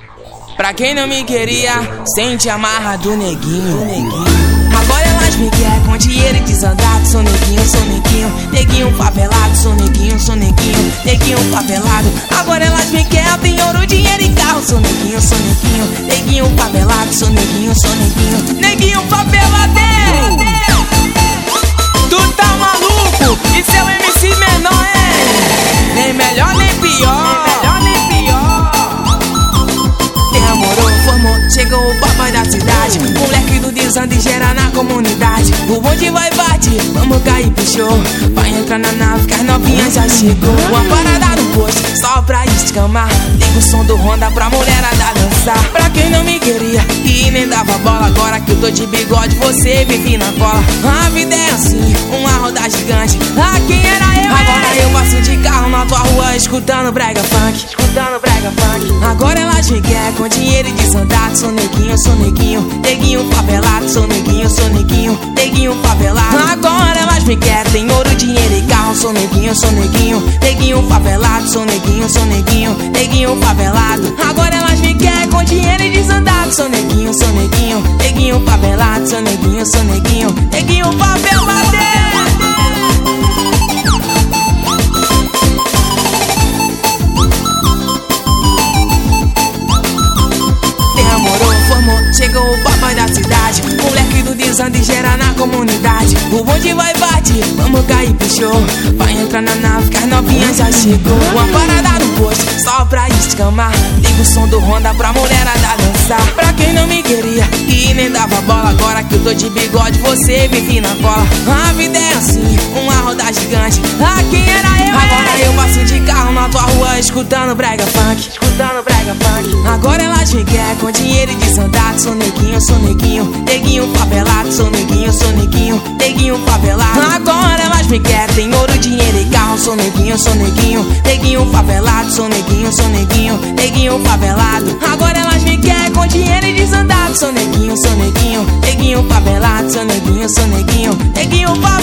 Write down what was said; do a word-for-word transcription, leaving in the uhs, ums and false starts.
Pra quem não me queria, sente a marra do neguinho, neguinho. Agora elas me querem com dinheiro e desandado. Sou neguinho, sou neguinho, neguinho favelado. Sou neguinho, sou neguinho, neguinho favelado. Agora elas me querem, tem ouro, dinheiro e carro. Sou neguinho, sou neguinho, neguinho favelado. Sou neguinho, sou neguinho, neguinho faveladeiro. Tu tá maluco? E seu M C menor é nem melhor nem pior. Chegou o papai da cidade, moleque do desande gera na comunidade. O bonde vai bate, vamos cair pro show. Vai entrar na nave que as novinhas já chegou. Uma parada no posto, só pra escamar. Liga o som do Honda pra mulherada dançar. Pra quem não me queria e nem dava bola, agora que eu tô de bigode você vive na cola. A vida é assim, uma roda gigante. Ah, quem era eu? Agora eu passo de carro na tua rua escutando brega funk, escutando brega funk. Agora elas me querem com dinheiro e desandado. Sou neguinho, sou neguinho, neguinho favelado. Sou neguinho, sou neguinho, neguinho favelado. Agora elas me querem, tem ouro, dinheiro e carro. Sou neguinho, sou neguinho, neguinho favelado. Sou neguinho, sou neguinho, neguinho favelado. Agora elas me querem com dinheiro e desandado. Sou neguinho, sou neguinho, neguinho favelado. Sou neguinho, sou neguinho, neguinho favelado. Chegou o papai da cidade, moleque do desande gera na comunidade. O bonde vai bate, vamos cair pro show. Vai entrar na nave que as novinhas já chegou. Uma parada no posto, só pra escamar. Liga o som do Honda pra mulherada dançar. Pra quem não me queria e nem dava bola, agora que eu tô de bigode você vive na cola. A vida é assim, uma roda gigante. Ah, quem era eu? Agora eu passo de carro na tua rua escutando brega funk, escutando brega funk. Agora elas me querem com dinheiro e desandado. Sou neguinho, sou neguinho, neguinho favelado. Sou neguinho, sou neguinho, neguinho favelado. Agora elas me querem, tem ouro, dinheiro e carro. Sou neguinho, sou neguinho, neguinho favelado. Sou neguinho, sou neguinho, neguinho favelado. Agora elas me querem com dinheiro e desandado. Sou neguinho, sou neguinho, neguinho favelado. Sou neguinho, sou neguinho, neguinho favelado.